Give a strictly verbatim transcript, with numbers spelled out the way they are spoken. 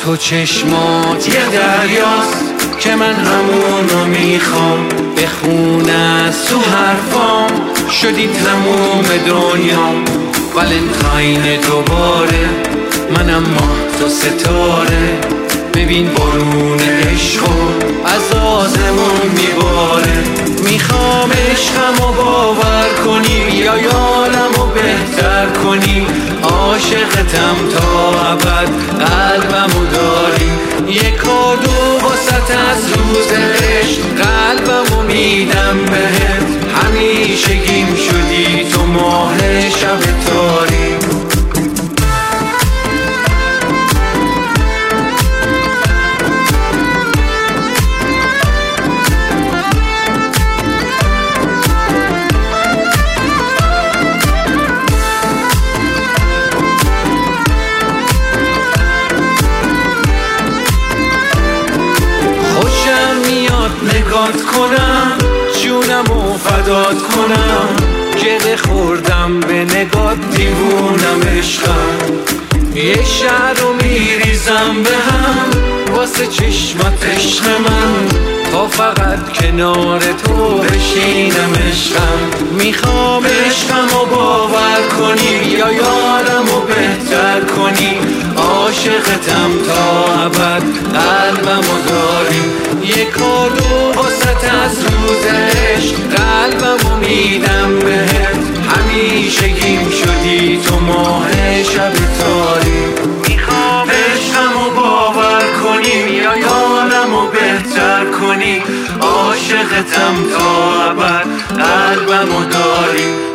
و چشمات یه دریاست که من همونو میخوام بخونه از تو حرفام. شدی تموم دنیام ولنتاین دوباره، منم ماه تو ستاره. ببین بارون عشقو از آسمون میباره. میخوام عشقمو باور کنی یا یالمو بهتر کنی. عاشقتم تا ابد قلبمو داری. یک و دو واسط از روز عشق قلبمو میدم بهت. همیشگیم شدی تو ماه شب تاری. نگات کنم جونمو فدات کنم. گره خوردم به نگات دیوونم عشقم. یه شهر رو میریزم به هم واسه چشمات عشق من، تا فقط کنار تو بشینم عشقم. میخوام عشقمو باور کنی یا یارمو بهتر کنی. عاشقتم تا ابد قلبمو داری. یک و دو واسط از روز عشق قلبمو میدم بهت. همیشگیم شدی تو ماه شب تاری. میخوام عشقمو باور کنی یا یارمو بهتر کنی. عاشقتم تا ابد قلبمو داری.